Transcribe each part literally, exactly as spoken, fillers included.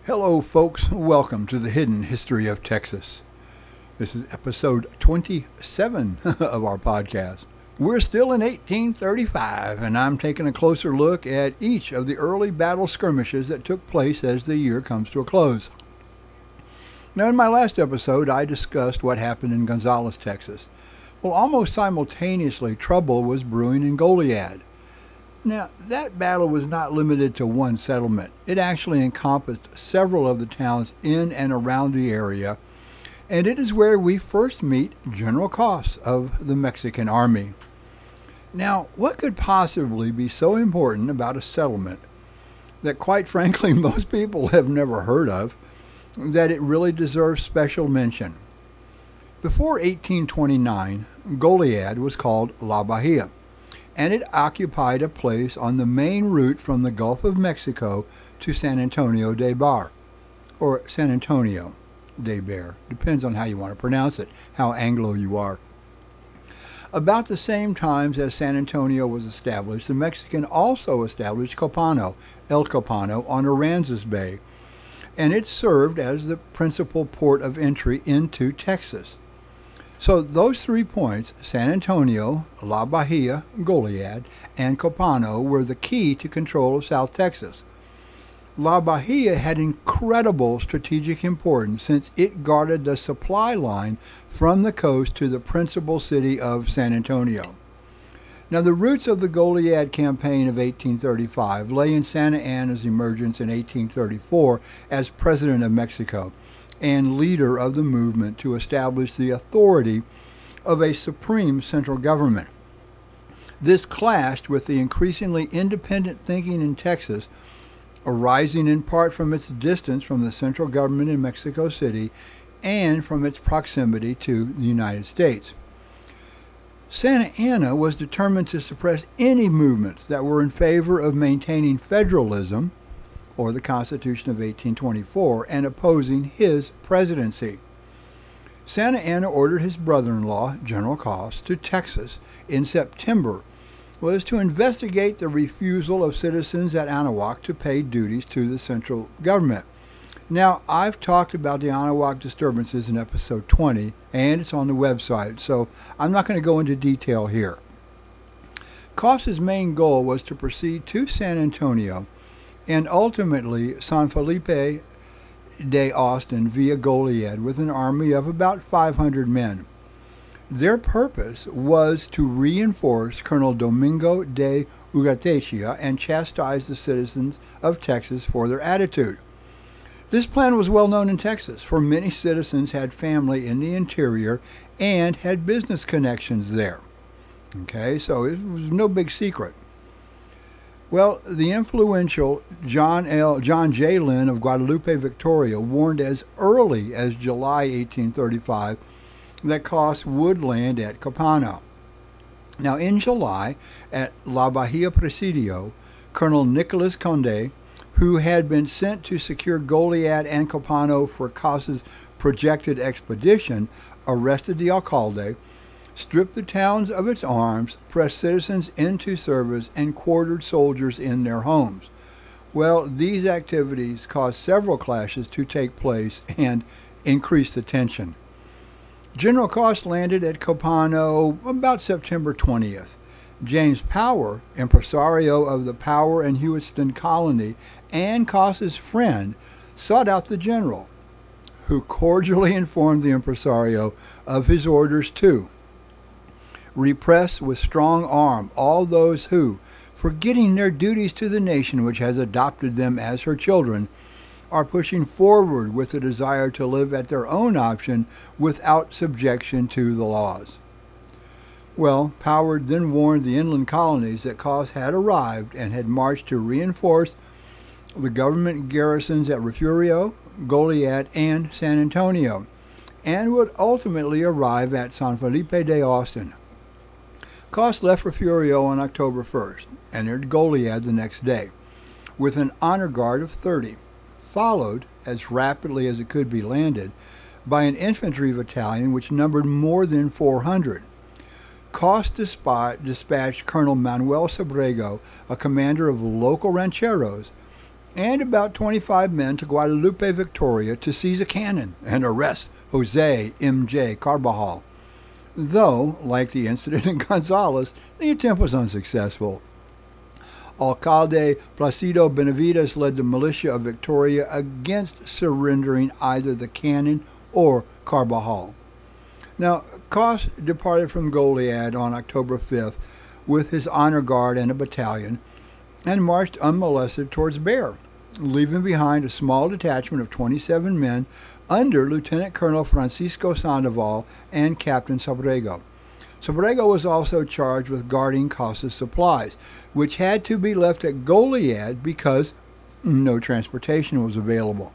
Hello, folks. Welcome to the Hidden History of Texas. This is episode twenty-seven of our podcast. We're still in eighteen thirty-five, and I'm taking a closer look at each of the early battle skirmishes that took place as the year comes to a close. Now, in my last episode, I discussed what happened in Gonzales, Texas. Well, almost simultaneously, trouble was brewing in Goliad. Now, that battle was not limited to one settlement. It actually encompassed several of the towns in and around the area, and it is where we first meet General Cos of the Mexican Army. Now, what could possibly be so important about a settlement that, quite frankly, most people have never heard of, that it really deserves special mention? Before eighteen twenty-nine, Goliad was called La Bahia, and it occupied a place on the main route from the Gulf of Mexico to San Antonio de Bar, or San Antonio de Bar, depends on how you want to pronounce it, how Anglo you are. About the same times as San Antonio was established, the Mexican also established Copano, El Copano, on Aransas Bay, and it served as the principal port of entry into Texas. So those three points, San Antonio, La Bahia, Goliad, and Copano, were the key to control of South Texas. La Bahia had incredible strategic importance since it guarded the supply line from the coast to the principal city of San Antonio. Now, the roots of the Goliad campaign of eighteen thirty-five lay in Santa Anna's emergence in eighteen thirty-four as President of Mexico and leader of the movement to establish the authority of a supreme central government. This clashed with the increasingly independent thinking in Texas, arising in part from its distance from the central government in Mexico City and from its proximity to the United States. Santa Anna was determined to suppress any movements that were in favor of maintaining federalism, or the Constitution of eighteen twenty-four, and opposing his presidency. Santa Anna ordered his brother-in-law, General Cos, to Texas in September, was to investigate the refusal of citizens at Anahuac to pay duties to the central government. Now, I've talked about the Anahuac disturbances in episode twenty, and it's on the website, so I'm not going to go into detail here. Cos's main goal was to proceed to San Antonio and ultimately San Felipe de Austin via Goliad with an army of about five hundred men. Their purpose was to reinforce Colonel Domingo de Ugartecia and chastise the citizens of Texas for their attitude. This plan was well known in Texas, for many citizens had family in the interior and had business connections there. Okay, so it was no big secret. Well, the influential John L. John J. Lynn of Guadalupe, Victoria, warned as early as July eighteen thirty-five that Cos would land at Copano. Now, in July, at La Bahia Presidio, Colonel Nicolas Conde, who had been sent to secure Goliad and Copano for Cos's projected expedition, arrested the alcalde, stripped the towns of its arms, pressed citizens into service, and quartered soldiers in their homes. Well, these activities caused several clashes to take place and increased the tension. General Cos landed at Copano about September twentieth. James Power, impresario of the Power and Hewiston colony and Cos's friend, sought out the general, who cordially informed the impresario of his orders to repress with strong arm all those who, forgetting their duties to the nation which has adopted them as her children, are pushing forward with the desire to live at their own option without subjection to the laws. Well, Power then warned the inland colonies that Cos had arrived and had marched to reinforce the government garrisons at Refugio, Goliad, and San Antonio, and would ultimately arrive at San Felipe de Austin. Cos left Refugio on October first, entered Goliad the next day, with an honor guard of thirty, followed, as rapidly as it could be landed, by an infantry battalion which numbered more than four hundred. Cos dispatched Colonel Manuel Sabrego, a commander of local rancheros, and about twenty-five men to Guadalupe, Victoria, to seize a cannon and arrest Jose M J Carbajal. Though, like the incident in Gonzales, the attempt was unsuccessful. Alcalde Placido Benavides led the militia of Victoria against surrendering either the cannon or Carbajal. Now, Cos departed from Goliad on October fifth with his honor guard and a battalion and marched unmolested towards Bexar, leaving behind a small detachment of twenty-seven men under Lieutenant Colonel Francisco Sandoval and Captain Sabrego. Sabrego was also charged with guarding Cos's supplies, which had to be left at Goliad because no transportation was available.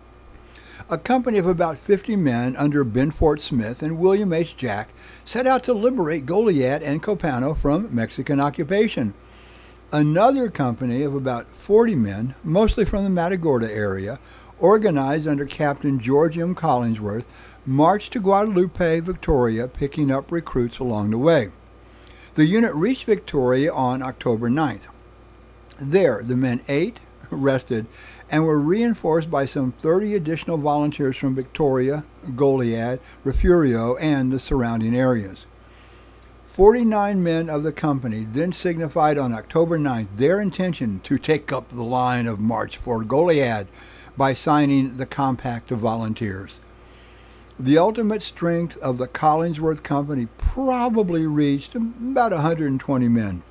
A company of about fifty men under Benfort Smith and William H. Jack set out to liberate Goliad and Copano from Mexican occupation. Another company of about forty men, mostly from the Matagorda area, organized under Captain George M. Collingsworth, marched to Guadalupe, Victoria, picking up recruits along the way. The unit reached Victoria on October ninth. There, the men ate, rested, and were reinforced by some thirty additional volunteers from Victoria, Goliad, Refugio, and the surrounding areas. Forty-nine men of the company then signified on October ninth their intention to take up the line of march for Goliad by signing the Compact of Volunteers. The ultimate strength of the Collingsworth Company probably reached about one hundred twenty men.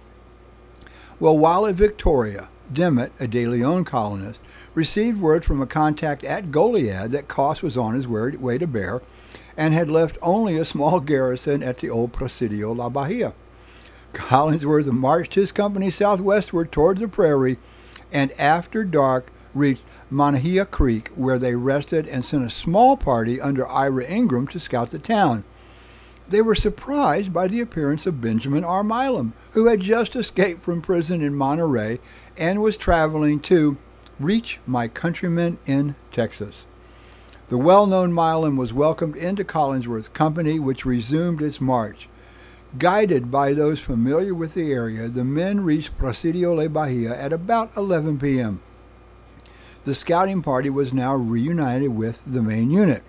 Well, while at Victoria, Demet, a De Leon colonist, received word from a contact at Goliad that Cos was on his way to Bexar and had left only a small garrison at the old Presidio La Bahia. Collingsworth marched his company southwestward toward the prairie and after dark reached Manahia Creek, where they rested and sent a small party under Ira Ingram to scout the town. They were surprised by the appearance of Benjamin R. Milam, who had just escaped from prison in Monterey and was traveling to reach my countrymen in Texas. The well-known Milam was welcomed into Collingsworth's company, which resumed its march. Guided by those familiar with the area, the men reached Presidio La Bahia at about eleven p.m. The scouting party was now reunited with the main unit.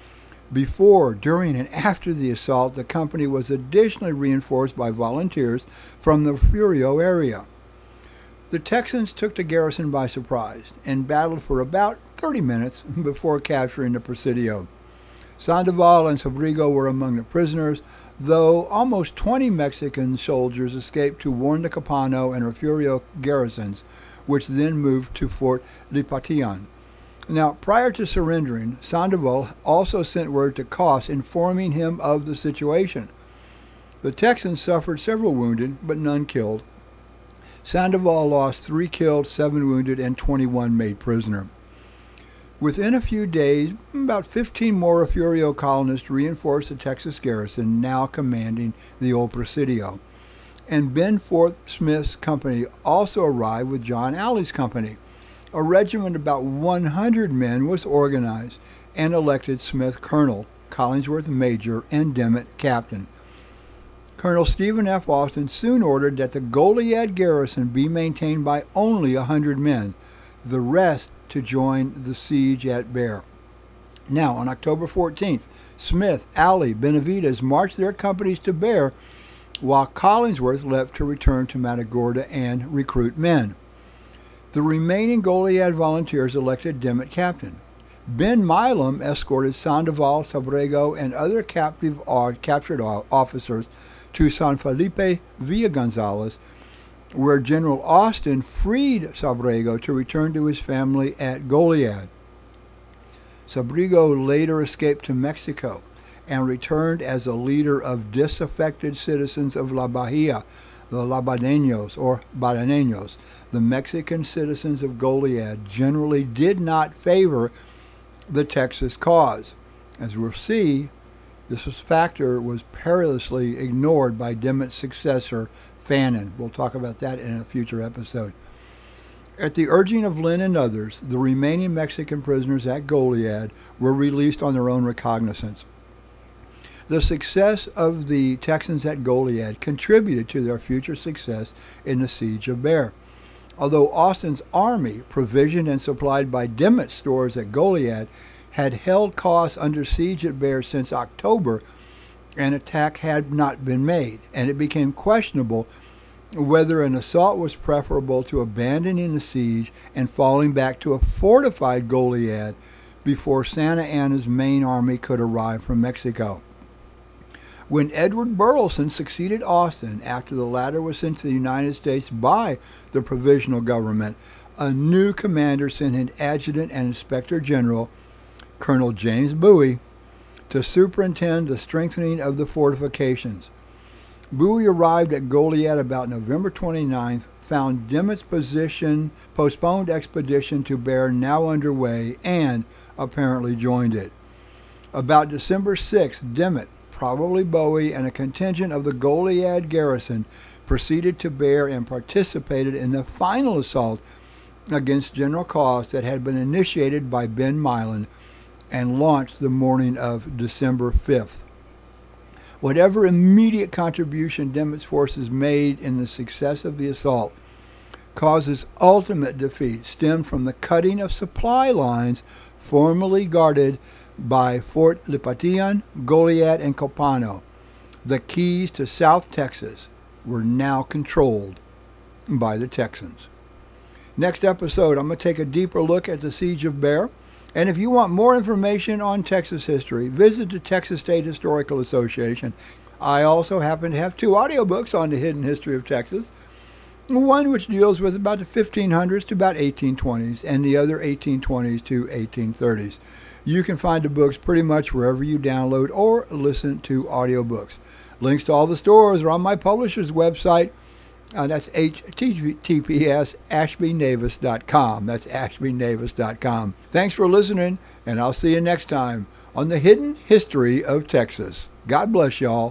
Before, during, and after the assault, the company was additionally reinforced by volunteers from the Refugio area. The Texans took the garrison by surprise and battled for about thirty minutes before capturing the Presidio. Sandoval and Sabrego were among the prisoners, though almost twenty Mexican soldiers escaped to warn the Copano and Refugio garrisons, which then moved to Fort Lipatian. Now, prior to surrendering, Sandoval also sent word to Cos informing him of the situation. The Texans suffered several wounded, but none killed. Sandoval lost three killed, seven wounded, and twenty-one made prisoner. Within a few days, about fifteen more Refugio colonists reinforced the Texas garrison, now commanding the old Presidio. And Benfort Smith's company also arrived with John Alley's company. A regiment of about one hundred men was organized and elected Smith colonel, Collingsworth major, and Demet captain. Colonel Stephen F. Austin soon ordered that the Goliad garrison be maintained by only one hundred men, the rest to join the siege at Bexar. Now, on October fourteenth, Smith, Alley, Benavides marched their companies to Bexar, while Collingsworth left to return to Matagorda and recruit men. The remaining Goliad volunteers elected Demet captain. Ben Milam escorted Sandoval, Sabrego, and other captive or captured officers to San Felipe Villa Gonzales, where General Austin freed Sabrego to return to his family at Goliad. Sabrego later escaped to Mexico and returned as a leader of disaffected citizens of La Bahia, the Labadeños or Bananeños. The Mexican citizens of Goliad generally did not favor the Texas cause. As we'll see, this factor was perilously ignored by Demet's successor, Fannin. We'll talk about that in a future episode. At the urging of Lynn and others, the remaining Mexican prisoners at Goliad were released on their own recognizance. The success of the Texans at Goliad contributed to their future success in the siege of Bexar. Although Austin's army, provisioned and supplied by Dimmock's stores at Goliad, had held Kos under siege at Bear since October, an attack had not been made, and it became questionable whether an assault was preferable to abandoning the siege and falling back to a fortified Goliad before Santa Anna's main army could arrive from Mexico. When Edward Burleson succeeded Austin after the latter was sent to the United States by the Provisional Government, a new commander sent an adjutant and inspector general, Colonel James Bowie, to superintend the strengthening of the fortifications. Bowie arrived at Goliad about November twenty-ninth, found Dimmock's position, postponed expedition to Bear now underway, and apparently joined it. About December sixth, Dimmock, probably Bowie, and a contingent of the Goliad garrison proceeded to Bear and participated in the final assault against General Kos that had been initiated by Ben Milan and launched the morning of December fifth. Whatever immediate contribution Dimmock's forces made in the success of the assault, Kos's ultimate defeat stemmed from the cutting of supply lines formerly guarded by Fort Lipatian, Goliad, and Copano. The keys to South Texas were now controlled by the Texans. Next episode, I'm going to take a deeper look at the Siege of Bear. And if you want more information on Texas history, visit the Texas State Historical Association. I also happen to have two audiobooks on the hidden history of Texas. One which deals with about the fifteen hundreds to about eighteen twenties, and the other eighteen twenties to eighteen thirties. You can find the books pretty much wherever you download or listen to audiobooks. Links to all the stores are on my publisher's website. Uh, that's H T T P S ashby navis dot com. That's ashby navis dot com. Thanks for listening, and I'll see you next time on the Hidden History of Texas. God bless y'all.